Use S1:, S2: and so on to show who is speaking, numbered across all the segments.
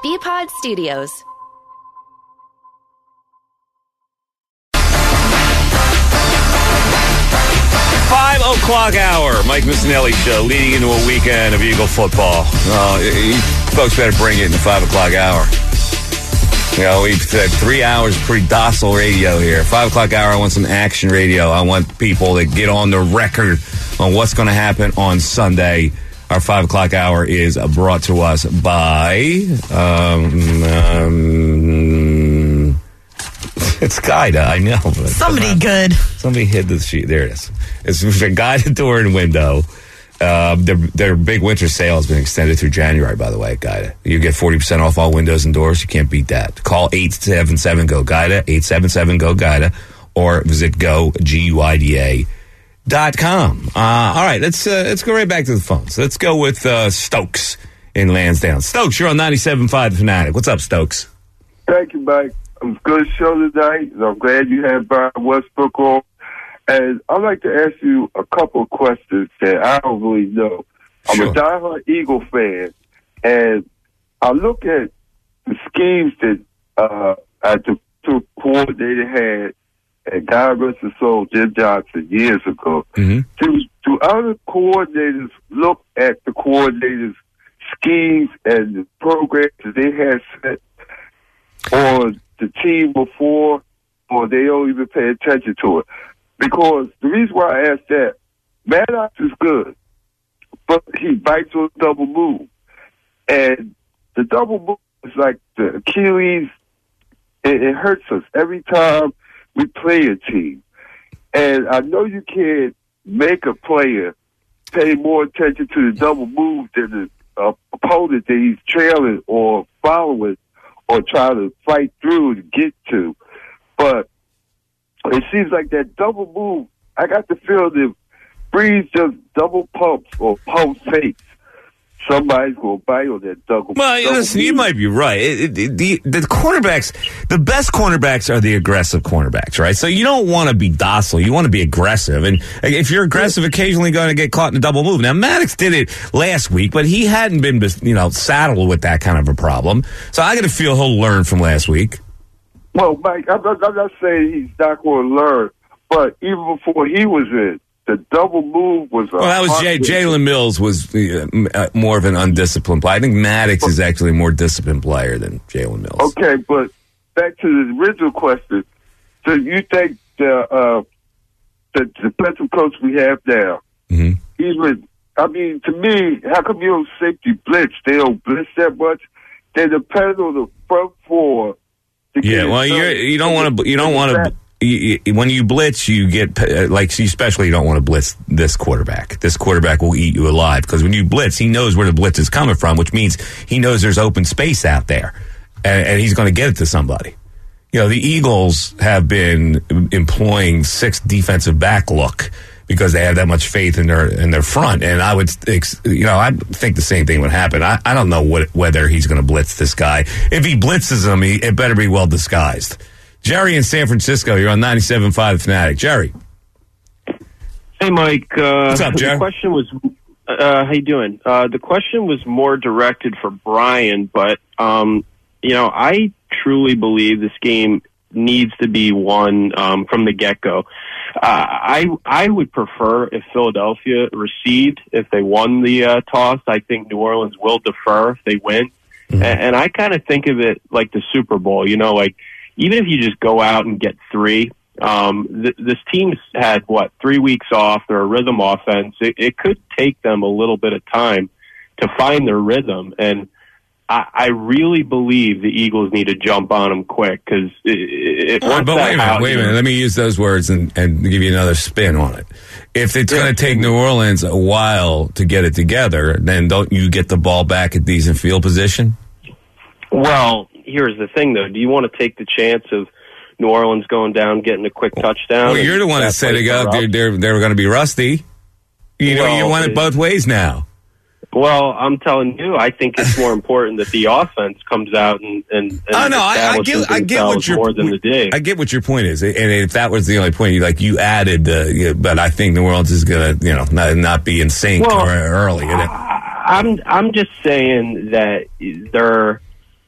S1: BPod Studios.
S2: 5 o'clock hour, Mike Missinelli Show, leading into a weekend of Eagle football. You folks better bring it in the 5 o'clock hour. You know, we've had 3 hours of pretty docile radio here. 5 o'clock hour, I want some action radio. I want people to get on the record on what's going to happen on Sunday. Our 5 o'clock hour is brought to us by... it's Guida, I know.
S3: Somebody good.
S2: Somebody hid the sheet. There it is. It's a guided door and window. Their big winter sale has been extended through January, by the way, Guida. You get 40% off all windows and doors. You can't beat that. Call 877-GO-GUIDA, 877-GO-GUIDA, or visit GoGuida.com. All right, let's go right back to the phones. Let's go with Stokes in Lansdowne. Stokes, you're on 97.5 The Fanatic. What's up, Stokes?
S4: Thank you, Mike. It was a good show tonight, and I'm glad you had Brian Westbrook on. And I'd like to ask you a couple of questions that I don't really know.
S2: Sure.
S4: I'm a diehard Eagle fan, and I look at the schemes that the coordinator had at God rest his soul, Jim Johnson, years ago.
S2: Mm-hmm.
S4: Do other coordinators look at the coordinators' schemes and the programs that they had set or the team before, or they don't even pay attention to it? Because the reason why I ask that, Maddox is good, but he bites on double move. And the double move is like the Achilles. It hurts us every time we play a team. And I know you can't make a player pay more attention to the double move than the opponent that he's trailing or following or trying to fight through to get to. But it seems like that double move, I got the feel that Breeze just double pumps or pump fakes. Somebody's going to bite on that double.
S2: Well, listen, you might be right. The cornerbacks, the best cornerbacks are the aggressive cornerbacks, right? So you don't want to be docile. You want to be aggressive. And if you're aggressive, occasionally going to get caught in a double move. Now, Maddox did it last week, but he hadn't been, saddled with that kind of a problem. So I got to feel he'll learn from last week.
S4: Well, Mike, I'm not saying he's not going to learn, but even before he was in, the double move was...
S2: Well, that was Jalen Mills was more of an undisciplined player. I think Maddox is actually a more disciplined player than Jalen Mills.
S4: Okay, but back to the original question. So you think the defensive coach we have now, to me, how come you don't safety blitz? They don't blitz that much. They depend on the front four.
S2: Yeah, well, you don't want to. When you blitz, you get especially you don't want to blitz this quarterback. This quarterback will eat you alive because when you blitz, he knows where the blitz is coming from, which means he knows there's open space out there, and he's going to get it to somebody. The Eagles have been employing 6 defensive back look because they have that much faith in their front, and I would think the same thing would happen. I don't know whether he's going to blitz this guy. If he blitzes him, it better be well disguised. Jerry in San Francisco, you're on 97.5 The Fanatic. Jerry.
S5: Hey, Mike.
S2: What's up, Jerry?
S5: The question was, how you doing? The question was more directed for Brian, but, I truly believe this game needs to be won from the get-go. I would prefer if Philadelphia received, if they won the toss. I think New Orleans will defer if they win. Mm-hmm. And I kind of think of it like the Super Bowl, even if you just go out and get 3, this team's had, 3 weeks off. They're a rhythm offense. It could take them a little bit of time to find their rhythm. And I really believe the Eagles need to jump on them quick because wait a minute.
S2: Let me use those words and give you another spin on it. If it's going to take New Orleans a while to get it together, then don't you get the ball back at decent field position?
S5: Well, here's the thing, though. Do you want to take the chance of New Orleans going down, getting a quick touchdown?
S2: Well, you're the one that said they're going to be rusty. You want it both ways now.
S5: Well, I'm telling you, I think it's more important that the offense comes out and
S2: I get what your
S5: more than the day.
S2: I get what your point is, and if that was the only point, you added, but I think New Orleans is going to not be in sync early.
S5: I'm just saying that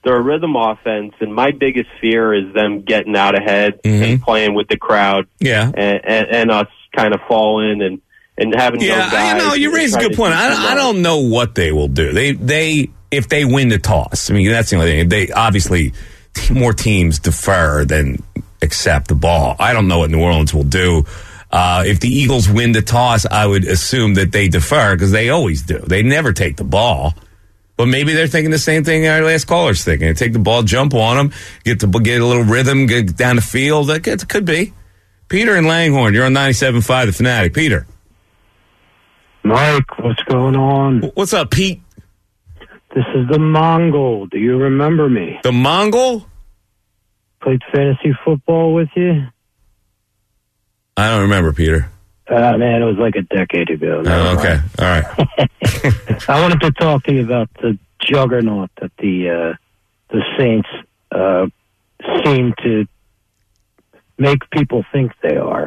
S5: They're a rhythm offense, and my biggest fear is them getting out ahead and playing with the crowd.
S2: Yeah.
S5: And us kind of falling and having those guys.
S2: Yeah, you raise a good point. I don't know what they will do. They if they win the toss. I mean, that's the only thing. They obviously more teams defer than accept the ball. I don't know what New Orleans will do. If the Eagles win the toss, I would assume that they defer because they always do. They never take the ball. But maybe they're thinking the same thing our last caller's thinking. They take the ball, jump on them, get a little rhythm, get down the field. It could be. Peter in Langhorne, you're on 97.5 The Fanatic. Peter.
S1: Mike, what's going on?
S2: What's up, Pete?
S1: This is the Mongol. Do you remember me?
S2: The Mongol?
S1: Played fantasy football with you?
S2: I don't remember, Peter.
S1: Man, it was like a decade ago.
S2: Oh, okay. All right.
S1: I wanted to talk to you about the juggernaut that the Saints seem to make people think they are.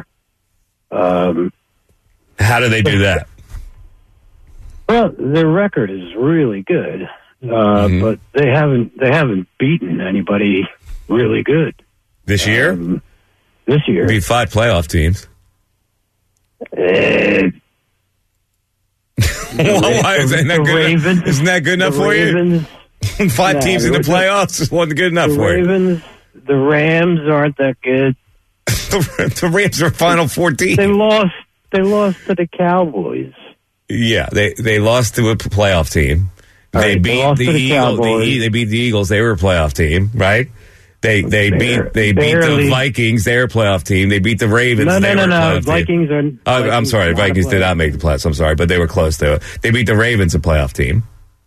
S2: How do they do that?
S1: Well, their record is really good, but they haven't beaten anybody really good
S2: this year.
S1: This year,
S2: beat 5 playoff teams.
S1: Why
S2: is that not good enough? Isn't that good enough for you? 5 teams in the playoffs wasn't good enough for you.
S1: The Rams aren't that good.
S2: The Rams are Final 14.
S1: They lost to the Cowboys.
S2: Yeah, they lost to a playoff team. They beat the Eagles. They beat the Eagles. They were a playoff team, right? They beat the Vikings. They were a playoff team. They beat the Ravens.
S1: No. Vikings are.
S2: I'm sorry. Vikings did not make the playoffs. I'm sorry, but they were close to it. They beat the Ravens, a playoff team.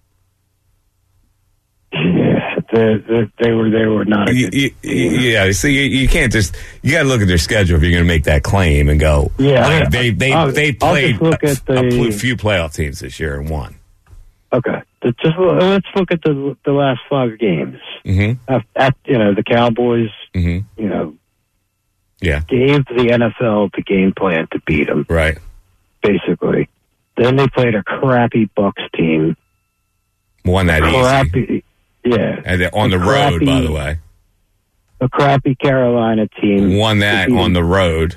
S1: Yeah, they were not.
S2: Yeah, so you can't just. You got to look at their schedule if you're going to make that claim and go.
S1: Yeah,
S2: they played a few playoff teams this year and won.
S1: Okay, let's look at the last 5 games.
S2: Mm-hmm.
S1: At the Cowboys, gave the NFL the game plan to beat them.
S2: Right.
S1: Basically, then they played a crappy Bucs team.
S2: Won that
S1: easy. Yeah,
S2: and on the road, by the way.
S1: A crappy Carolina team
S2: won that on the road.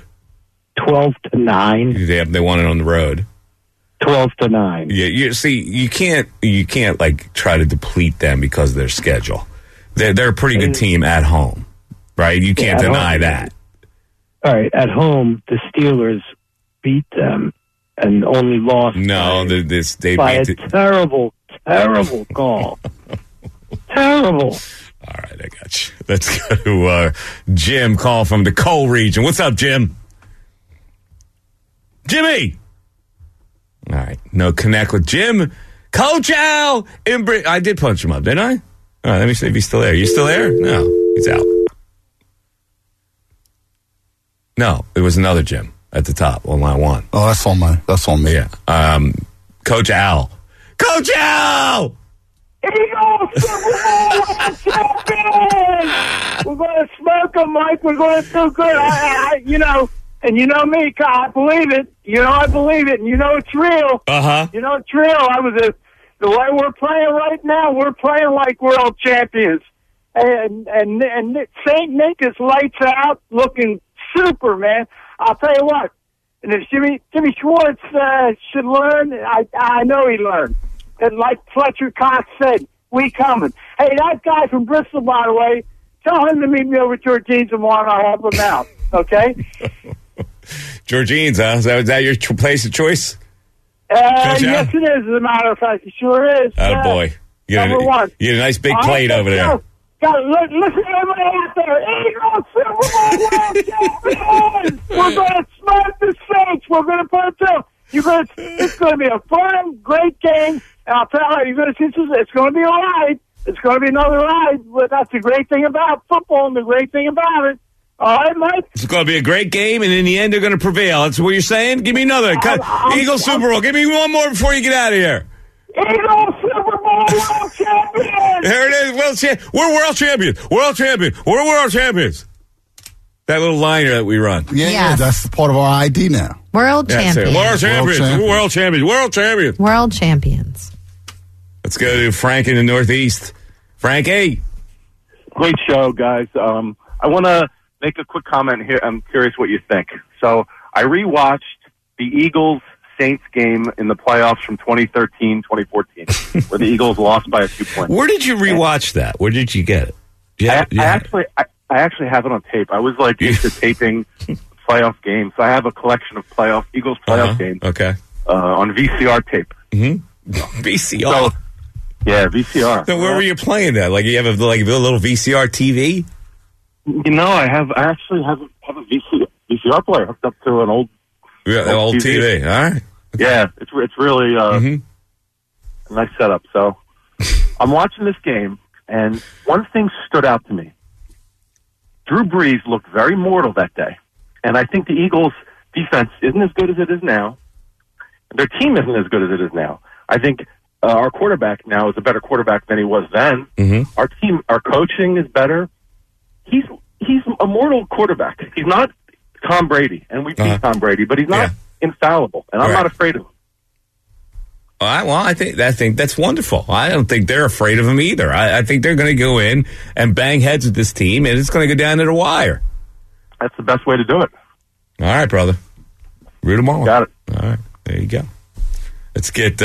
S1: 12-9.
S2: They won it on the road.
S1: 12-9.
S2: Yeah, you can't like try to deplete them because of their schedule. They're a pretty good team at home, right? You can't deny that.
S1: All right, at home the Steelers beat them and only lost.
S2: No, they
S1: by a terrible call. Terrible.
S2: All right, I got you. Let's go to Jim, call from the coal region. What's up, Jim? Jimmy. All right, no connect with Jim. Coach Al. I did punch him up, didn't I? All right, let me see if he's still there. You still there? No, he's out. No, it was another Jim at the top on line 1.
S3: Oh, that's on me.
S2: Yeah. Coach Al. Coach Al!
S6: Eagles Super Bowl champions! We're going to smoke them, Mike. We're going to do good. And you know me, I believe it. I believe it. And you know it's real.
S2: Uh-huh.
S6: You know it's real. The way we're playing right now, we're playing like world champions. And St. Nick is lights out, looking super, man. I'll tell you what. And if Jimmy Schwartz should learn, I know he learned. And like Fletcher Cox said, we coming. Hey, that guy from Bristol, by the way, tell him to meet me over at Georgine's tomorrow and I'll help him out. Okay?
S2: Georgine's, huh? Is that your place of choice?
S6: Yes, it is, as a matter of fact. It sure is.
S2: Boy.
S6: Number 1.
S2: You get a nice big plate over there.
S6: Listen to everybody out there. Eagles Super Bowl world champions! We're going to smoke the Saints. We're going to put it through. It's going to be a fun, great game. And I'll tell you, you're going to see it's going to be a ride. It's going to be another ride. But that's the great thing about football and the great thing about it. All right, Mike?
S2: It's going to be a great game, and in the end, they're going to prevail. That's what you're saying? Give me another. Eagles Super Bowl. Give me one more before you get out of here.
S6: Eagles Super Bowl world champions!
S2: There it is. We're world champions. World champions. We're world champions. That little liner that we run.
S3: Yeah, that's part of our ID now.
S7: World champions.
S2: World champions. World champions. World champions.
S7: World champions.
S2: Let's go to Frank in the Northeast. Frankie.
S7: Great show, guys. I want to make a quick comment here. I'm curious what you think. So I rewatched the Eagles-Saints game in the playoffs from 2013-2014, where the Eagles lost by a few points.
S2: Where did you rewatch that? Where did you get it?
S7: I actually have it on tape. I was like into taping playoff games. So I have a collection of Eagles playoff games.
S2: Okay.
S7: On VCR tape.
S2: Mm-hmm. VCR.
S7: So, yeah, VCR.
S2: So where were you playing that? Like you have a little VCR TV?
S7: You know, I actually have a VCR player hooked up to an old
S2: TV. All right.
S7: Yeah, it's really a nice setup. So I'm watching this game, and one thing stood out to me. Drew Brees looked very mortal that day, and I think the Eagles' defense isn't as good as it is now. Their team isn't as good as it is now. I think our quarterback now is a better quarterback than he was then.
S2: Mm-hmm.
S7: Our coaching is better. He's a mortal quarterback. He's not Tom Brady, and we beat Tom Brady, but he's not infallible, and I'm not afraid of him.
S2: All right, well, I think that's wonderful. I don't think they're afraid of him either. I think they're going to go in and bang heads with this team, and it's going to go down to the wire.
S7: That's the best way to do it.
S2: All right, brother. Root them all.
S7: Got it.
S2: All right, there you go. Let's get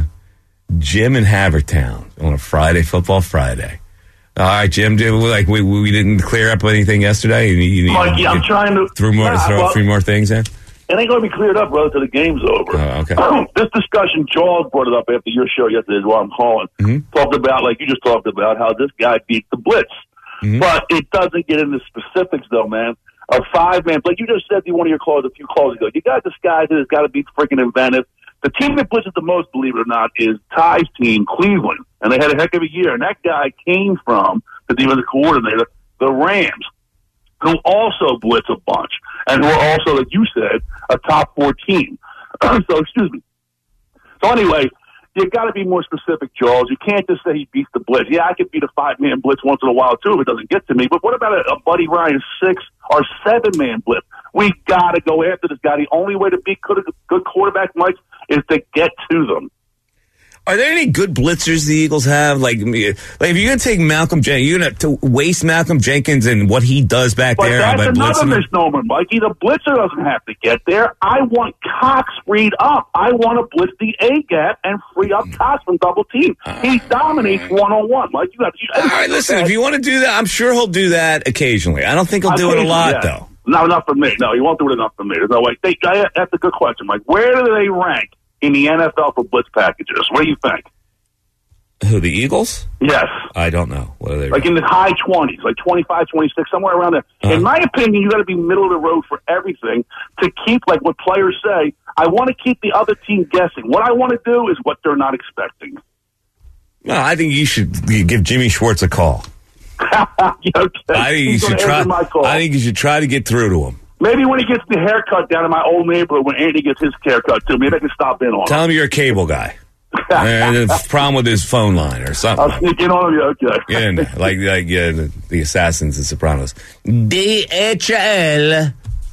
S2: Jim in Havertown on a Football Friday. All right, Jim. We didn't clear up anything yesterday.
S8: Mikey, I'm trying to
S2: throw a few more things in.
S8: It ain't going to be cleared up, brother, till the game's over.
S2: Oh, okay.
S8: This discussion, Jaws brought it up after your show yesterday, is why I'm calling. Talked about, like you just talked about, how this guy beat the blitz. But it doesn't get into specifics, though, man. A five-man, like you just said in one of your calls a few calls ago, you got this guy that has got to be freaking inventive. The team that blitzes the most, believe it or not, is Ty's team, Cleveland. And they had a heck of a year. And that guy came from the defensive coordinator, the Rams, who also blitz a bunch. And who are also, like you said, a top 4 team. So, excuse me. So, anyway, you got to be more specific, Charles. You can't just say he beats the blitz. Yeah, I could beat a 5-man blitz once in a while, too, if it doesn't get to me. But what about a Buddy Ryan 6 or 7-man blitz? We got to go after this guy. The only way to beat good quarterback, Mike, is to get to them.
S2: Are there any good blitzers the Eagles have? Like if you're going to take Malcolm Jenkins, you're going to waste Malcolm Jenkins and what he does back there.
S8: But that's another misnomer, Mikey. The blitzer doesn't have to get there. I want Cox freed up. I want to blitz the A-gap and free up Cox from double team. He dominates one-on-one. Like
S2: all right, listen, if you want to do that, I'm sure he'll do that occasionally. I don't think he'll do it a lot, though.
S8: No, not for me. No, he won't do it enough for me. There's no way. That's a good question, Mike. Where do they rank in the NFL for blitz packages? What do you think?
S2: Who, the Eagles?
S8: Yes.
S2: I don't know. What are they?
S8: Like in the high 20s, like 25, 26, somewhere around there. In my opinion, you got to be middle of the road for everything to keep, like what players say, I want to keep the other team guessing. What I want to do is what they're not expecting.
S2: No, I think you should give Jimmy Schwartz a call.
S8: Okay.
S2: I think you should try to get through to him.
S8: Maybe when he gets the haircut down in my old neighborhood, when Andy gets his haircut too, maybe I can stop in on him.
S2: Tell him you're a cable guy. There's a problem with his phone line or something.
S8: I'll sneak in on him, okay.
S2: Get in there. Like the Assassins and Sopranos. DHL.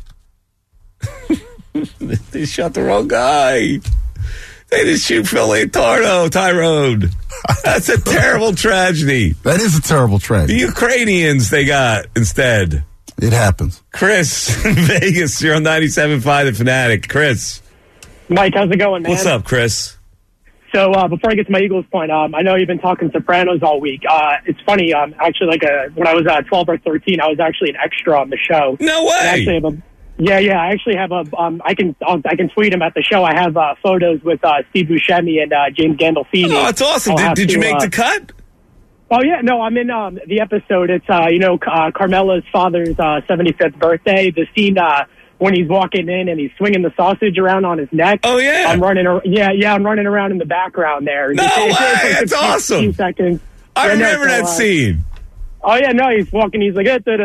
S2: They shot the wrong guy. They just shoot Philly Tyrone. That's a terrible tragedy.
S3: That is a terrible tragedy.
S2: The Ukrainians they got instead.
S3: It happens.
S2: Chris in Vegas, you're on 97.5 The Fanatic. Chris.
S9: Mike, how's it going, man?
S2: What's up, Chris?
S9: So before I get to my Eagles point, I know you've been talking Sopranos all week. It's funny, actually, when I was 12 or 13, I was actually an extra on the show.
S2: No way!
S9: I actually have I can tweet him at the show. I have photos with Steve Buscemi and James Gandolfini.
S2: Oh, that's awesome. Did you make the cut?
S9: Oh, yeah. No, I'm in the episode. It's, Carmela's father's 75th birthday. The scene when he's walking in and he's swinging the sausage around on his neck.
S2: Oh, yeah.
S9: I'm running around in the background there.
S2: No way. That's awesome.
S9: Few seconds.
S2: I remember that scene.
S9: Oh, yeah. No, he's walking. He's like, but,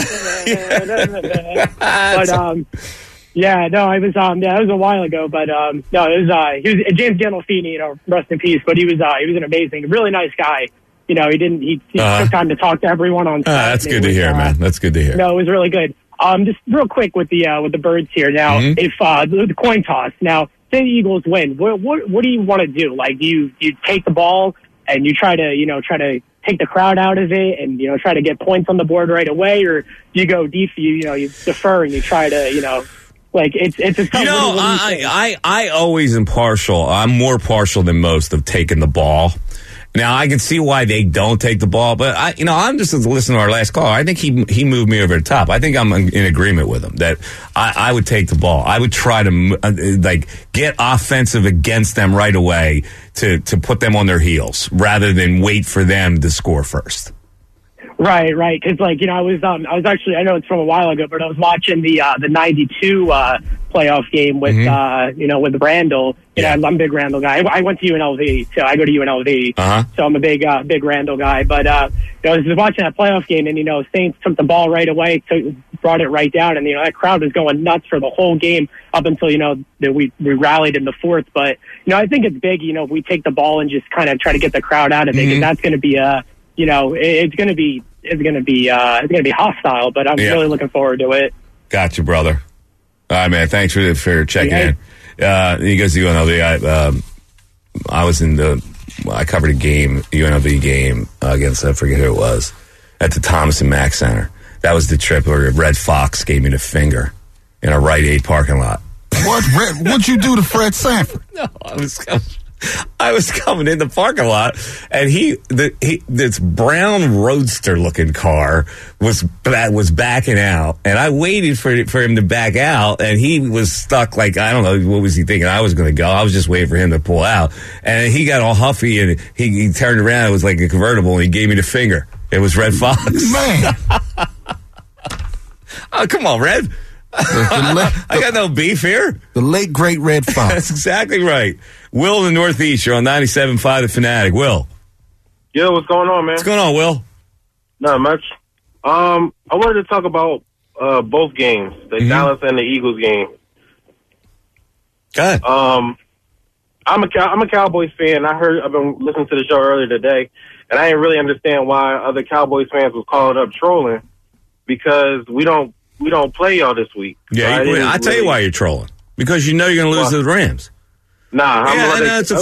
S9: yeah, no, it was that was a while ago, but no, it was he was James Gandolfini, rest in peace, but he was an amazing, really nice guy. He took time to talk to everyone on set.
S2: That's good to hear, man. That's good to hear.
S9: No, it was really good. Just real quick with the birds here. Now, if the coin toss. Now, say the Eagles win, what do you want to do? Like, do you take the ball and you try to take the crowd out of it and, try to get points on the board right away? Or do you go deep, you defer and you try to, it's a tough.
S2: I always am partial. I'm more partial than most of taking the ball. Now, I can see why they don't take the ball, but I'm just listening to our last call. I think he moved me over the top. I think I'm in agreement with him that I would take the ball. I would try to get offensive against them right away to put them on their heels rather than wait for them to score first.
S9: Right. Because I was actually, I know it's from a while ago, but I was watching the 92 playoff game with with Randall. I'm a big Randall guy. I went to UNLV, so I go to UNLV. So I'm a big Randall guy. But I was watching that playoff game, and Saints took the ball right away, brought it right down, and that crowd was going nuts for the whole game up until that we rallied in the fourth. But I think it's big. We take the ball and just kind of try to get the crowd out of it, because that's going to be it's going to be hostile, but I'm really looking forward to it.
S2: Gotcha, brother. All right, man. Thanks for checking in. He goes to UNLV. I covered a UNLV game against, I forget who it was, at the Thomas and Mack Center. That was the trip where Red Fox gave me the finger in a Rite Aid parking lot.
S3: What'd you do to Fred Sanford?
S2: No, I was coming in the parking lot, and this brown roadster looking car was backing out, and I waited for him to back out, and he was stuck. I don't know, what was he thinking I was going to go? I was just waiting for him to pull out, and he got all huffy, and he turned around. It was like a convertible, and he gave me the finger. It was Red Fox.
S3: Man.
S2: Oh, come on, Red. I got no beef here.
S3: The late, great Red Fox.
S2: That's exactly right. Will in the Northeast, you're on 97.5 The Fanatic. Will.
S10: Yo, what's going on, man?
S2: What's going on, Will?
S10: Not much. I wanted to talk about both games, the Dallas and the Eagles game.
S2: Go ahead.
S10: I'm a Cowboys fan. I've been listening to the show earlier today, and I didn't really understand why other Cowboys fans was calling up trolling, because we don't play y'all this week.
S2: Yeah, I tell you why you're trolling. Because you're going to lose to the Rams.
S10: Nah,
S2: it's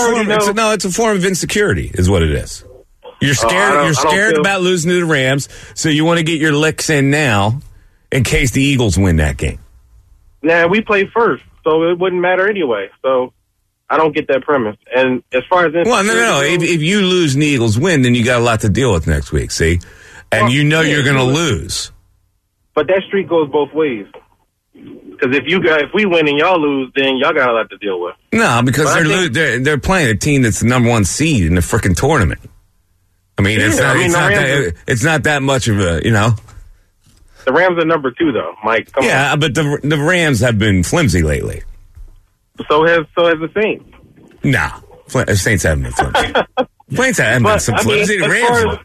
S2: a form of insecurity, is what it is. You're scared. You're scared about losing to the Rams, so you want to get your licks in now, in case the Eagles win that game.
S10: Nah, we play first, so it wouldn't matter anyway. So I don't get that premise. And as far as
S2: no. If you lose and the Eagles win, then you got a lot to deal with next week. See, and you're going to lose.
S10: But that streak goes both ways. Because if we win and y'all lose, then y'all got a lot to deal with.
S2: No, because they're playing a team that's the number one seed in the freaking tournament. I mean, it's not that much of a,
S10: The Rams are number 2, though, Mike. Come on.
S2: But the Rams have been flimsy lately.
S10: So has the Saints.
S2: Nah, Saints haven't been flimsy. Saints haven't been some flimsy. The Rams.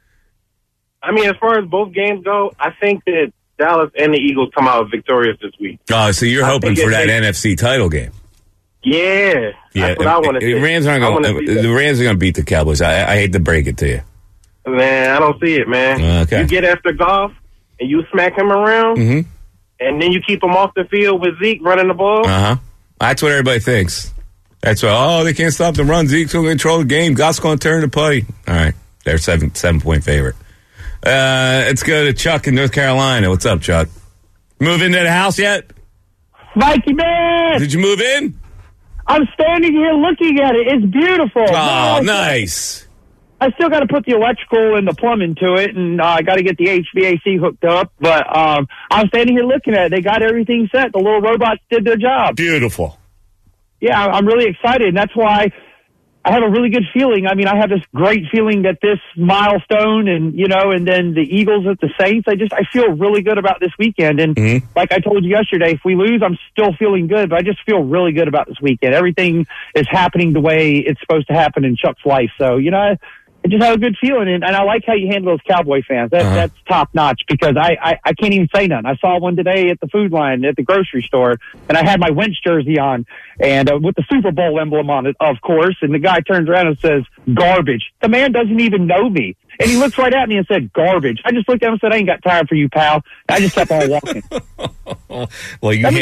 S10: As far as both games go, I think that Dallas and the Eagles come out victorious this week.
S2: Oh, so you're hoping for that NFC title game?
S10: Yeah, that's what I want to see.
S2: The Rams are going to beat the Cowboys. I hate to break it to you.
S10: Man, I don't see it, man.
S2: Okay.
S10: You get after Goff and you smack him around, and then you keep him off the field with Zeke running the ball.
S2: That's what everybody thinks. That's why. They can't stop the run. Zeke's going to control the game. Goff's going to turn the putty. All right, they're 7-point favorite. Let's go to Chuck in North Carolina. What's up, Chuck? Move into the house yet?
S11: Mikey, man!
S2: Did you move in?
S11: I'm standing here looking at it. It's beautiful.
S2: Oh, nice.
S11: I still got to put the electrical and the plumbing to it, and I got to get the HVAC hooked up. But I'm standing here looking at it. They got everything set. The little robots did their job.
S2: Beautiful.
S11: Yeah, I'm really excited, and that's why I have a really good feeling. I have this great feeling that this milestone and then the Eagles at the Saints, I feel really good about this weekend. And like I told you yesterday, if we lose, I'm still feeling good, but I just feel really good about this weekend. Everything is happening the way it's supposed to happen in Chuck's life. So, I just have a good feeling. And I like how you handle those Cowboy fans. That's top notch, because I can't even say none. I saw one today at the food line at the grocery store, and I had my Wentz jersey on and with the Super Bowl emblem on it, of course. And the guy turns around and says, "Garbage." The man doesn't even know me. And he looks right at me and said, "Garbage." I just looked at him and said, "I ain't got time for you, pal." And I just kept on walking.
S2: Well, you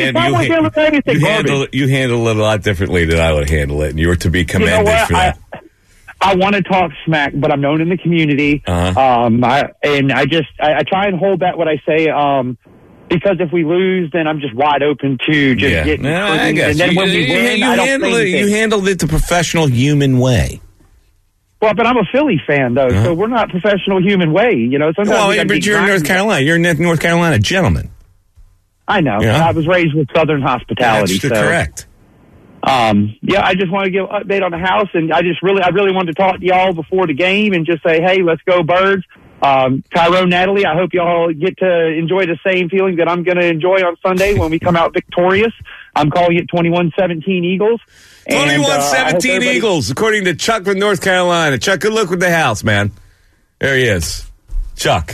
S2: handle it a lot differently than I would handle it, and you were to be commended for that.
S11: I want to talk smack, but I'm known in the community. I try and hold back what I say. Because if we lose, then I'm just wide open to just getting.
S2: I guess.
S11: And then when we win, I don't say anything.
S2: You handled it the professional human way.
S11: Well, but I'm a Philly fan, though, so we're not professional human way. You know, sometimes
S2: but you're in North Carolina. You're a North Carolina gentleman.
S11: I know.
S2: Yeah.
S11: I was raised with Southern hospitality.
S2: That's correct.
S11: Yeah, I just want to give an update on the house, and I really wanted to talk to y'all before the game and just say, hey, let's go Birds. Tyrone, Natalie, I hope y'all get to enjoy the same feeling that I'm going to enjoy on Sunday when we come out victorious. I'm calling it 21-17 Eagles.
S2: 21-17 Eagles, according to Chuck from North Carolina. Chuck, good luck with the house, man. There he is. Chuck.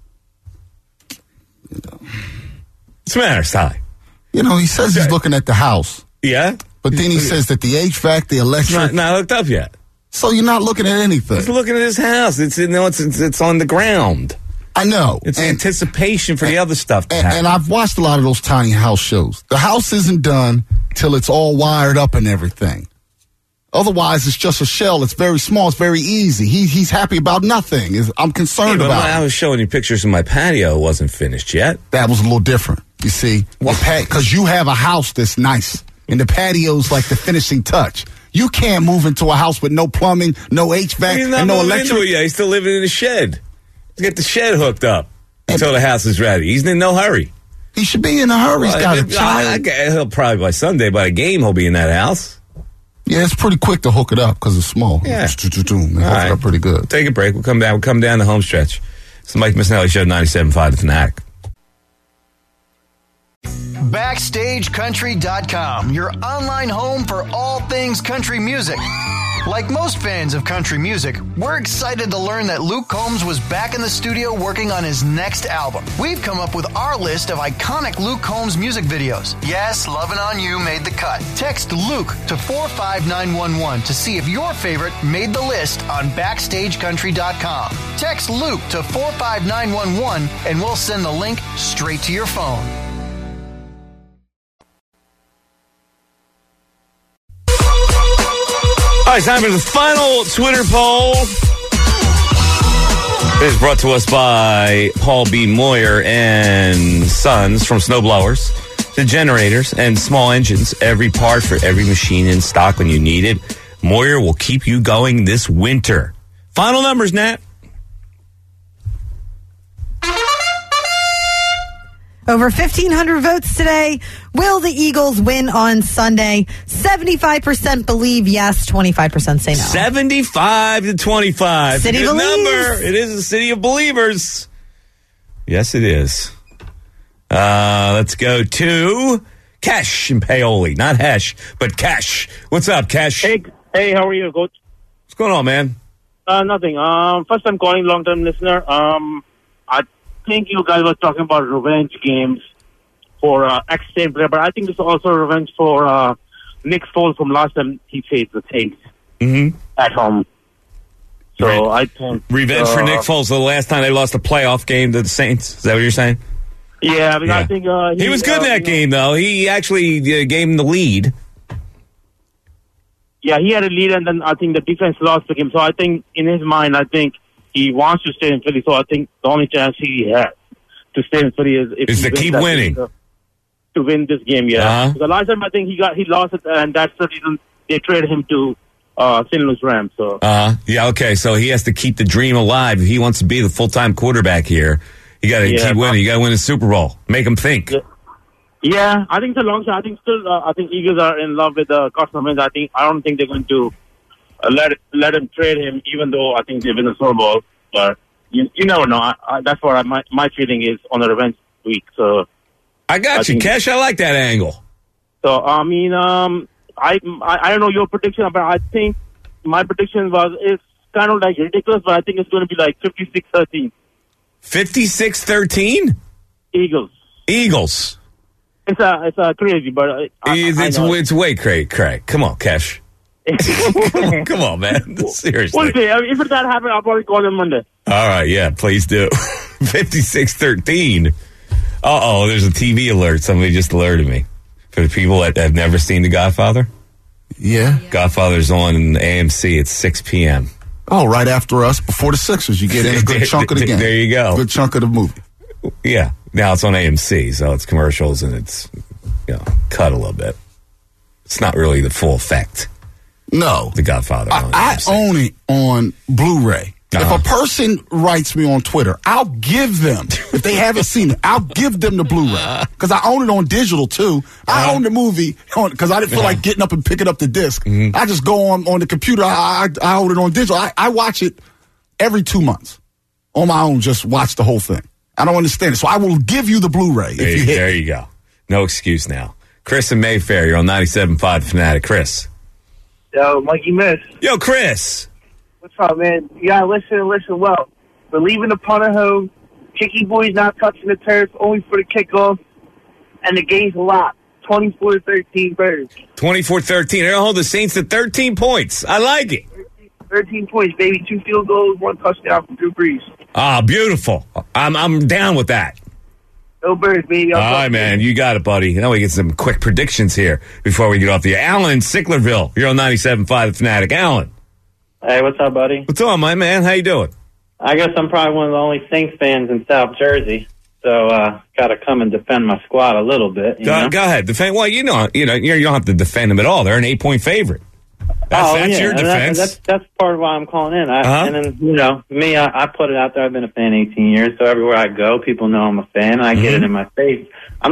S2: What's the matter, Ty?
S3: You know, he says he's looking at the house.
S2: Yeah?
S3: But then he says that the HVAC, the electric...
S2: Not hooked up yet.
S3: So you're not looking at anything.
S2: He's looking at his house. It's on the ground.
S3: I know.
S2: It's anticipation for the other stuff to happen.
S3: And I've watched a lot of those tiny house shows. The house isn't done till it's all wired up and everything. Otherwise, it's just a shell. It's very small. It's very easy. He's happy about nothing. I'm concerned about
S2: when I was showing you pictures of my patio, it wasn't finished yet.
S3: That was a little different, you see. Because you have a house that's nice, and the patio's like the finishing touch. You can't move into a house with no plumbing, no HVAC, and no electric.
S2: He's still living in a shed. He's got the shed hooked up until the house is ready. He's in no hurry.
S3: He should be in a hurry. He's got a child.
S2: He'll probably by Sunday, by a game, he'll be in that house.
S3: Yeah, it's pretty quick to hook it up because it's small.
S2: Yeah.
S3: It hooks it up pretty good.
S2: Take a break. We'll come down. We'll come down the home stretch. It's the Mike Missinelli Show, 97.5 The Fanatic.
S12: BackstageCountry.com, your online home for all things country music. Like most fans of country music, we're excited to learn that Luke Combs was back in the studio working on his next album. We've come up with our list of iconic Luke Combs music videos. Yes, Lovin' On You made the cut. Text Luke to 45911 to see if your favorite made the list on BackstageCountry.com. Text Luke to 45911 and we'll send the link straight to your phone.
S2: All right, time for the final Twitter poll. It is brought to us by Paul B. Moyer and Sons, from snowblowers to generators and small engines. Every part for every machine in stock when you need it. Moyer will keep you going this winter. Final numbers, Nat.
S13: Over 1,500 votes today. Will the Eagles win on Sunday? 75% believe yes, 25% say no.
S2: 75-25.
S13: City
S2: Good
S13: believes.
S2: number. It is a city of believers. Yes, it is. Let's go to Cash and Paoli. Not Hesh, but Cash. What's up, Cash?
S14: Hey, how are you, Coach?
S2: What's going on, man?
S14: Nothing. First time calling, long-term listener. I think you guys were talking about revenge games for ex-Saint player, but I think it's also revenge for Nick Foles from last time he faced the Saints at home. So I think
S2: revenge for Nick Foles the last time they lost a playoff game to the Saints. Is that what you're saying?
S14: Yeah, because I think
S2: he was good in that game, though. He actually gave him the lead.
S14: Yeah, he had a lead, and then I think the defense lost the game. So I think in his mind, I think he wants to stay in Philly, so I think the only chance he has to stay in Philly is
S2: to keep winning.
S14: To win this game, yeah. The last time I think he lost it, and that's the reason they traded him to St. Louis Rams. So.
S2: Yeah, okay, so he has to keep the dream alive. If he wants to be the full-time quarterback here, you got to keep winning. You got to win the Super Bowl. Make him think.
S14: Yeah, I think it's a long shot. I think still, I think Eagles are in love with Carson Wentz. I don't think they're going to let him trade him, even though I think they win the Super Bowl. But you never know. That's what my feeling is on the revenge week. So
S2: I got you, Cash. I like that angle.
S14: So I mean, I don't know your prediction, but I think my prediction it's kind of like ridiculous, but I think it's going to be like 56-13.
S2: 56-13?
S14: Eagles. It's crazy, but
S2: it's way crazy. Come on, Cash. Come on, man. Seriously.
S14: We'll see. I mean, if that happens, I'll probably call them Monday.
S2: All right, yeah, please do. 56-13. Uh-oh, there's a TV alert. Somebody just alerted me. For the people that have never seen The Godfather.
S3: Yeah.
S2: Godfather's on AMC at 6 p.m.
S3: Oh, right after us, before the Sixers, you get in a good chunk of the game.
S2: There you go.
S3: Good chunk of the movie.
S2: Yeah. Now it's on AMC, so it's commercials and it's, cut a little bit. It's not really the full effect.
S3: No.
S2: The Godfather.
S3: I own it on Blu-ray. If a person writes me on Twitter, I'll give them, if they haven't seen it, I'll give them the Blu-ray. Because I own it on digital, too. I own the movie because I didn't feel like getting up and picking up the disc. Mm-hmm. I just go on the computer. I own it on digital. I watch it every 2 months on my own, just watch the whole thing. I don't understand it. So I will give you the Blu-ray if you hit.
S2: There you go. No excuse now. Chris in Mayfair, you're on 97.5 Fanatic. Chris.
S15: Yo, Mikey Miss.
S2: Yo, Chris.
S15: What's up, man? You gotta listen well. We're leaving the punter home. Kicky boys not touching the turf, only for the kickoff. And the game's a lot. 24-13 Birds.
S2: 24-13. They'll hold the Saints to 13 points. I like it.
S15: 13 points, baby. 2 field goals, 1 touchdown from Drew Brees.
S2: Ah, beautiful. I'm down with that.
S15: Go Birds, baby.
S2: All right, man. You got it, buddy. Now we get some quick predictions here before we get off the air. Alan in Sicklerville. You're on 97.5 The Fanatic. Alan.
S16: Hey, what's up, buddy?
S2: What's on, my man? How you doing?
S16: I guess I'm probably one of the only Saints fans in South Jersey, so got to come and defend my squad a little bit.
S2: Go ahead, defend. Well, you don't have to defend them at all. They're an 8-point favorite. That's your defense.
S16: That's part of why I'm calling in. And then me, I put it out there. I've been a fan 18 years, so everywhere I go, people know I'm a fan. I get it in my face.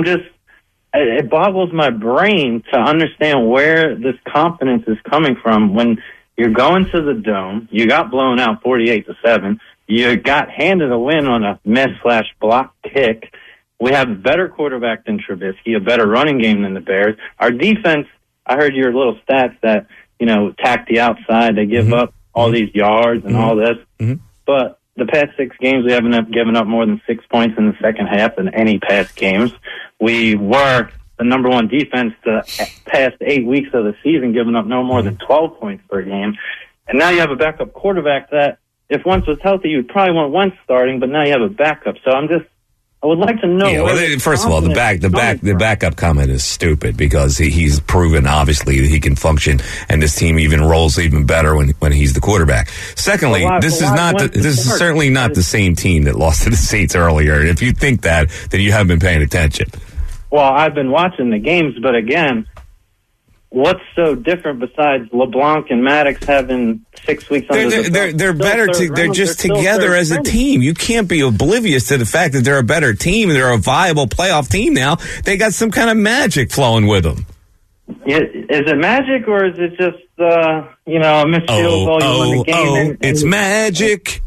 S16: It boggles my brain to understand where this confidence is coming from when you're going to the Dome. You got blown out 48-7. You got handed a win on a miss/block kick. We have a better quarterback than Trubisky, a better running game than the Bears. Our defense, I heard your little stats that, attack the outside. They give up all these yards and all this. Mm-hmm. But the past 6 games, we haven't given up more than 6 points in the second half in any past games. We were the number 1 defense the past 8 weeks of the season, giving up no more than 12 points per game. And now you have a backup quarterback that, if Wentz was healthy, you'd probably want Wentz starting, but now you have a backup. So I would like to know.
S2: Yeah, well, first of all, the backup comment is stupid because he's proven obviously that he can function, and this team even rolls even better when he's the quarterback. Secondly, this is certainly not the same team that lost to the Saints earlier. And if you think that, then you haven't been paying attention.
S16: Well, I've been watching the games, but again, what's so different besides LeBlanc and Maddox having 6 weeks under the belt?
S2: They're better. They're just together as a team. You can't be oblivious to the fact that they're a better team and they're a viable playoff team now. They got some kind of magic flowing with them.
S16: Yeah, is it magic or is it just a missed field goal you win the game?
S2: It's magic.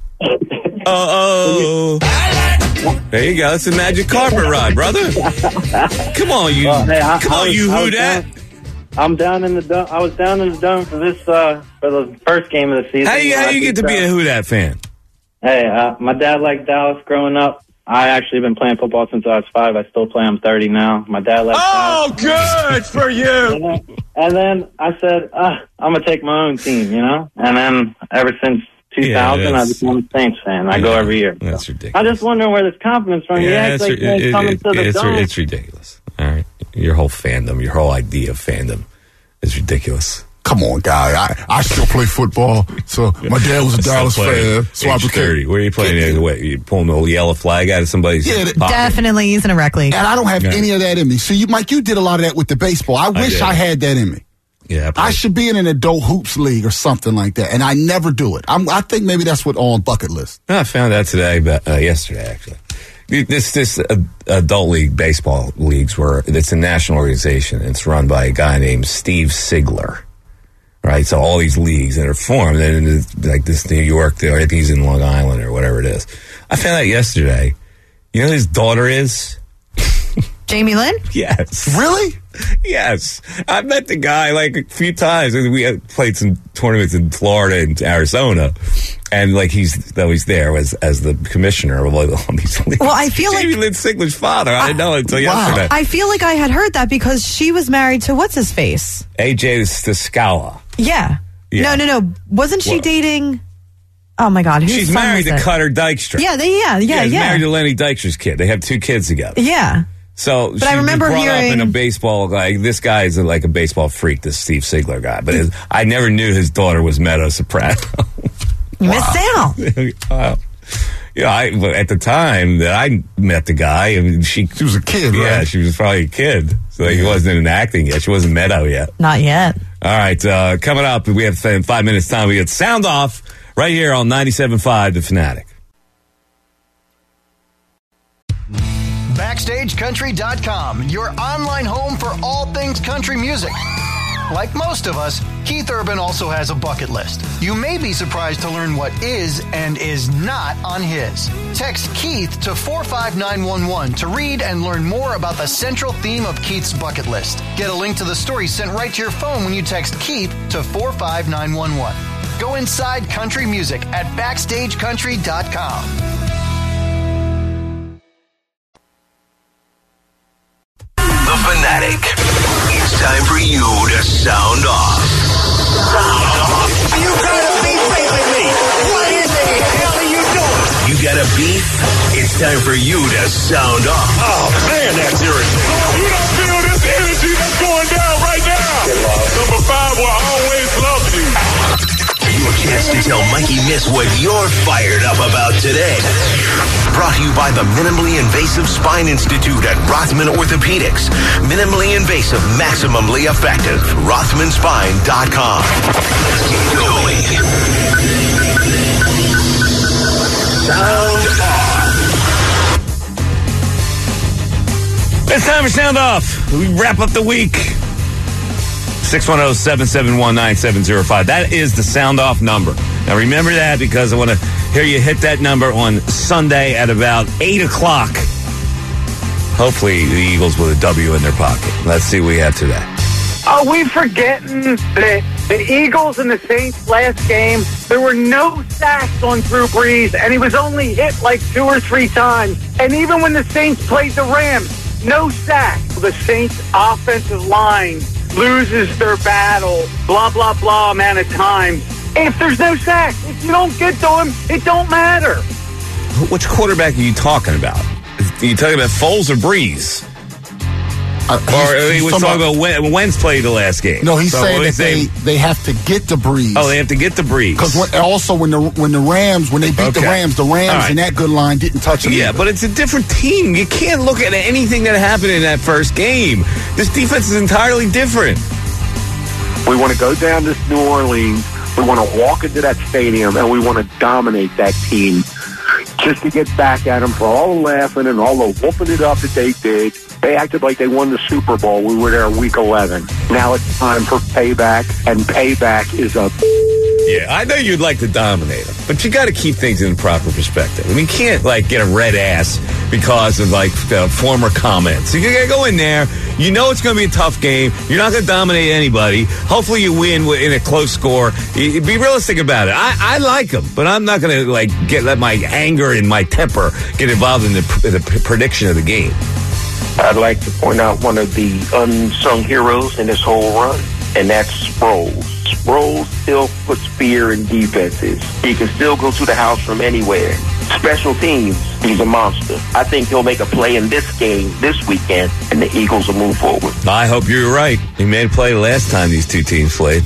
S2: There you go. It's a magic carpet ride, brother. Come on, you. Who dat?
S16: I'm down in the dome. I was down in the dome for this for the first game of the season.
S2: How you get to be a Who Dat fan?
S16: Hey, my dad liked Dallas growing up. I actually been playing football since I was 5. I still play. I'm 30 now. My dad liked Dallas.
S2: Good for you.
S16: And then I said, I'm gonna take my own team, And then ever since 2000, I became a Saints fan. I go every year.
S2: That's ridiculous.
S16: I just wonder where this confidence from.
S2: It's ridiculous. All right, your whole fandom, your whole idea of fandom is ridiculous.
S3: Come on, guy. I still play football. So my dad was a Dallas fan. So I became
S2: 30. Where are you playing? What, you pulling the yellow flag out of somebody's pocket?
S13: Definitely. He's in a rec league.
S3: And I don't have any of that in me. So Mike, you did a lot of that with the baseball. I wish I had that in me.
S2: Yeah,
S3: I should be in an adult hoops league or something like that, and I never do it. I think maybe that's what on bucket list.
S2: I found out today, yesterday actually. This adult league baseball leagues it's a national organization. It's run by a guy named Steve Sigler, right? So all these leagues that are formed, and like this New York, I think he's in Long Island or whatever it is. I found out yesterday. You know who his daughter is?
S13: Jamie Lynn?
S2: Yes.
S3: Really?
S2: Yes. I met the guy like a few times. We had played some tournaments in Florida and Arizona. And like he's always there as the commissioner of all these leagues.
S13: Well, I feel
S2: Jamie Lynn Sigler's father. I didn't know it until yesterday.
S13: I feel like I had heard that because she was married to what's his face?
S2: AJ Steskala.
S13: Yeah. No. Wasn't she dating? Oh my God.
S2: She's married to Cutter Dykstra.
S13: Yeah.
S2: She's married to Lenny Dykstra's kid. They have 2 kids together.
S13: Yeah.
S2: So
S13: but I remember
S2: brought
S13: hearing
S2: up in a baseball guy. This guy is like a baseball freak, this Steve Sigler guy. But I never knew his daughter was Meadow Soprano.
S13: You missed out.
S2: At the time that I met the guy, I mean, she
S3: was a kid, right?
S2: Yeah, she was probably a kid. So he wasn't in acting yet. She wasn't Meadow yet.
S13: Not yet.
S2: All right, coming up, we have 5 minutes time. We get Sound Off right here on 97.5 The Fanatic.
S12: BackstageCountry.com, your online home for all things country music. Like most of us, Keith Urban also has a bucket list. You may be surprised to learn what is and is not on his. Text Keith to 45911 to read and learn more about the central theme of Keith's bucket list. Get a link to the story sent right to your phone when you text Keith to 45911. Go inside country music at BackstageCountry.com.
S17: The Fanatic. It's time for you to sound off. Sound off. You got a beef with me. What in the hell are you doing? You got a beef? It's time for you to sound off. Oh, man, that's irritating. You don't feel this energy that's going down right now. Number 5 will always love you. Your chance to tell Mikey Miss what you're fired up about today. Brought to you by the Minimally Invasive Spine Institute at Rothman Orthopedics. Minimally invasive, maximally effective. RothmanSpine.com. Let's get going. Sound off.
S2: It's time for Sound Off. We wrap up the week. 610-771-9705. That is the Sound Off number. Now remember that because I want to hear you hit that number on Sunday at about 8 o'clock. Hopefully the Eagles with a W in their pocket. Let's see what we have today.
S6: Are we forgetting that the Eagles and the Saints last game, there were no sacks on Drew Brees, and he was only hit like 2 or 3 times. And even when the Saints played the Rams, no sacks. The Saints offensive line loses their battle, blah, blah, blah amount of time. If there's no sacks, if you don't get to him, it don't matter.
S2: Which quarterback are you talking about? Are you talking about Foles or Breeze? Or he was talking about Wentz played the last game.
S3: No, he's saying that they have to get the Breeze.
S2: Oh, they have to get the Breeze.
S3: Because also when they beat the Rams right. And that good line didn't touch them.
S2: Yeah,
S3: either.
S2: but it's a different team. You can't look at anything that happened in that first game. This defense is entirely different.
S18: We want to go down to New Orleans. We want to walk into that stadium, and we want to dominate that team just to get back at them for all the laughing and all the whooping it up that they did. They acted like they won the Super Bowl. We were there week 11. Now it's time for payback, and payback is a...
S2: Yeah, I know you'd like to dominate them, but you got to keep things in proper perspective. I mean, you can't, get a red ass because of, former comments. You got to go in there. You know it's going to be a tough game. You're not going to dominate anybody. Hopefully you win in a close score. Be realistic about it. I like them, but I'm not going to, let my anger and my temper get involved in the prediction of the game.
S18: I'd like to point out one of the unsung heroes in this whole run, and that's Sproles. Sproles still puts fear in defenses. He can still go to the house from anywhere. Special teams, he's a monster. I think he'll make a play in this game this weekend, and the Eagles will move forward.
S2: I hope you're right. He made a play last time these two teams played.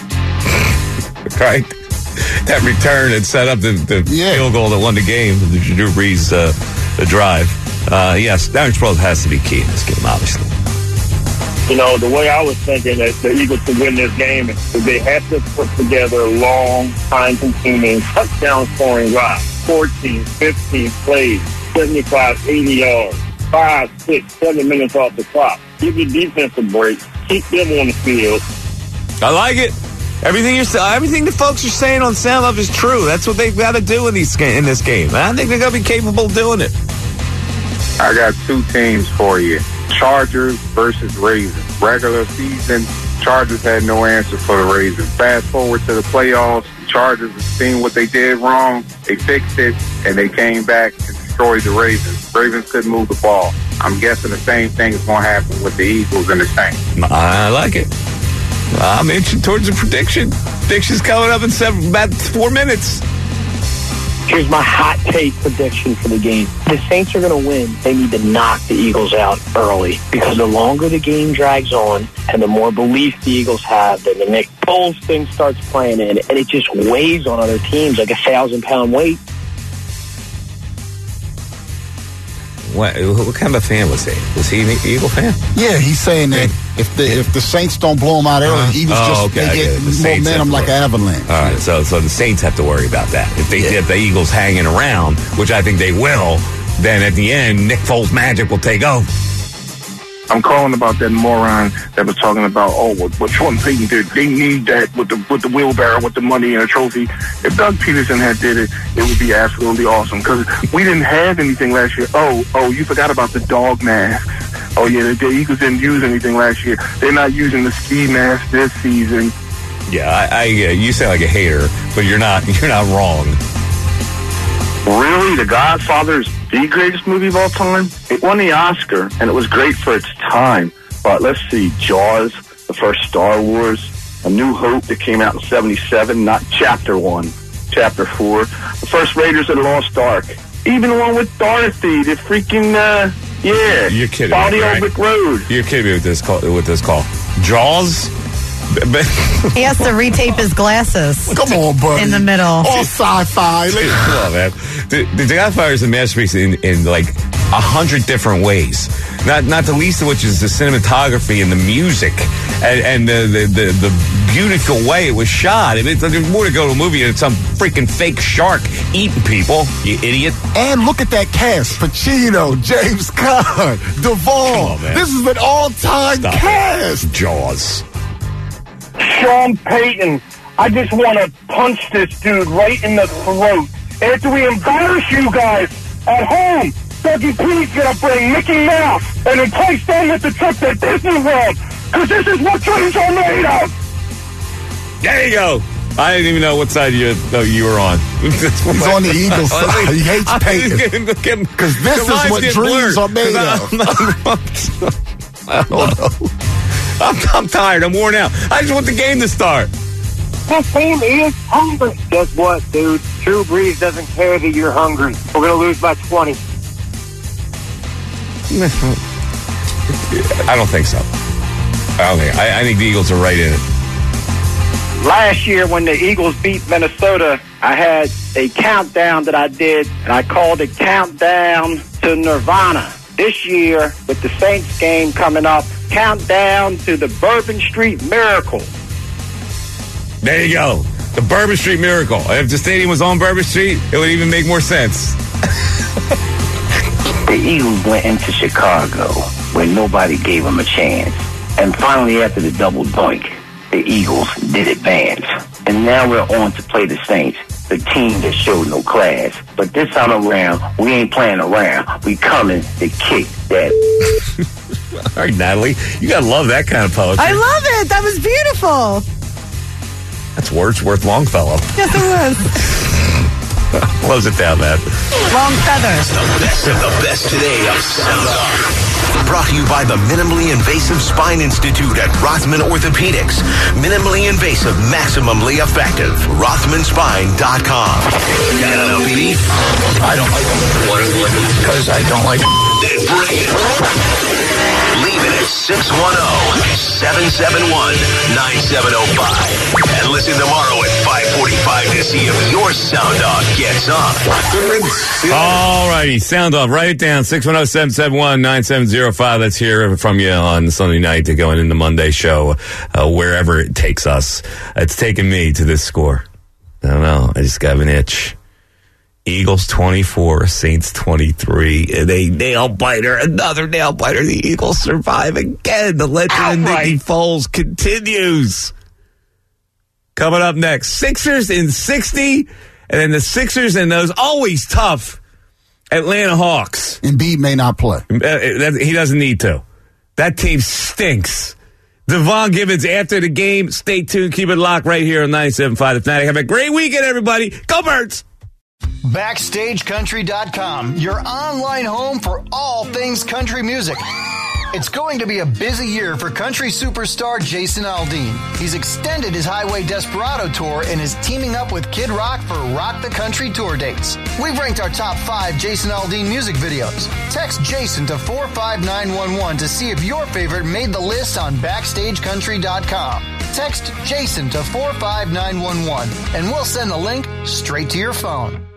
S2: Right? That return had set up the field goal that won the game, the Drew Brees the drive. Yes, Darren Sproles has to be key in this game, obviously.
S19: You know, the way I was thinking that the Eagles could win this game is they have to put together a long, time-consuming, touchdown-scoring drive. 14, 15 plays, 75, 80 yards, 5, 6, 7 minutes off the clock. Give your defense a break. Keep them on the field.
S2: I like it. Everything the folks are saying on Sound Off is true. That's what they've got to do in this game. And I think they're going to be capable of doing it.
S20: I got 2 teams for you. Chargers versus Ravens. Regular season, Chargers had no answer for the Ravens. Fast forward to the playoffs, the Chargers have seen what they did wrong. They fixed it, and they came back and destroyed the Ravens. Ravens couldn't move the ball. I'm guessing the same thing is going to happen with the Eagles and the Saints.
S2: I like it. I'm inching towards a prediction. Prediction's coming up in about 4 minutes.
S21: Here's my hot take prediction for the game. The Saints are going to win. They need to knock the Eagles out early because the longer the game drags on and the more belief the Eagles have that the Foles thing starts playing in, and it just weighs on other teams like a 1,000-pound weight.
S2: What kind of a fan was he? Was he an Eagle fan?
S3: Yeah, he's saying that if the Saints don't blow him out early, the Eagles they get momentum like an avalanche.
S2: All right, so the Saints have to worry about that. If they get the Eagles hanging around, which I think they will, then at the end, Nick Foles' magic will take over.
S20: I'm calling about that moron that was talking about, what Sean Payton did. They need that with the wheelbarrow, with the money and a trophy. If Doug Peterson had did it, it would be absolutely awesome because we didn't have anything last year. Oh, you forgot about the dog masks. Oh, yeah, the Eagles didn't use anything last year. They're not using the ski mask this season.
S2: Yeah, you sound like a hater, but you're not wrong.
S18: Really? The Godfather's the greatest movie of all time? It won the Oscar, and it was great for its time. But let's see, Jaws, the first Star Wars, A New Hope that came out in 1977, not Chapter 1, Chapter 4. The first Raiders of the Lost Ark. Even the one with Dorothy, the freaking,
S2: You're kidding
S18: Body
S2: me,
S18: on
S2: right?
S18: Brick Road.
S2: You're kidding me with this call. Jaws?
S13: He has to retape his glasses.
S3: Come on, buddy.
S13: In the middle.
S3: All sci-fi.
S2: Come on, man. The Godfather is a masterpiece in like 100 different ways. Not the least of which is the cinematography and the music and the beautiful way it was shot. I mean, there's more to go to a movie than some freaking fake shark eating people, you idiot.
S3: And look at that cast. Pacino, James Caan, Duvall. This is an all-time cast.
S2: Jaws.
S6: Sean Payton, I just want to punch this dude right in the throat. After we embarrass you guys at home, Dougie P's going to bring Mickey Mouse and entice them with the trip to Disney World, because this is what dreams are made of.
S2: There you go. I didn't even know what side you were on.
S3: He's on the Eagles side. He hates Payton. Because this is what dreams are made of.
S2: I don't know. I'm tired. I'm worn out. I just want the game to start.
S6: This team is hungry. Guess what, dude? Drew Brees doesn't care that you're hungry. We're going to lose by 20.
S2: I don't think so. I think the Eagles are right in it.
S21: Last year when the Eagles beat Minnesota, I had a countdown that I did, and I called it Countdown to Nirvana. This year, with the Saints game coming up, countdown to the Bourbon Street Miracle.
S2: There you go. The Bourbon Street Miracle. If the stadium was on Bourbon Street, it would even make more sense.
S21: The Eagles went into Chicago where nobody gave them a chance. And finally, after the double doink, the Eagles did advance. And now we're on to play the Saints, the team that showed no class. But this time around, we ain't playing around. We coming to kick that.
S2: All right, Natalie, you gotta love that kind of poetry.
S13: I love it. That was beautiful.
S2: That's Wordsworth Longfellow.
S13: Yes, it was.
S2: Close it down, man.
S13: Long feather.
S17: The best of the best today of Sound Off. Brought to you by the Minimally Invasive Spine Institute at Rothman Orthopedics. Minimally invasive, maximally effective. RothmanSpine.com. Got an LPD? I don't like them. What is it? Because I don't like them. Then bring it. Leave it at 610-771-9705. And listen tomorrow at 5:45 to see if your Sound Off gets on.
S2: All righty, Sound Off. Write it down, 610-771-9705. Let's hear from you on Sunday night to going into Monday show, wherever it takes us. It's taken me to this score. I don't know. I just got an itch. Eagles 24, Saints 23. And a nail biter, another nail biter. The Eagles survive again. The legend of Nicky Foles continues. Coming up next, Sixers in 60, and then the Sixers and those always tough Atlanta Hawks.
S3: Embiid may not play.
S2: He doesn't need to. That team stinks. Devon Gibbons after the game. Stay tuned. Keep it locked right here on 97.5 The Fanatic. Have a great weekend, everybody. Go Birds!
S12: BackstageCountry.com, your online home for all things country music. It's going to be a busy year for country superstar Jason Aldean. He's extended his Highway Desperado tour and is teaming up with Kid Rock for Rock the Country tour dates. We've ranked our top 5 Jason Aldean music videos. Text Jason to 45911 to see if your favorite made the list on BackstageCountry.com. Text Jason to 45911 and we'll send the link straight to your phone.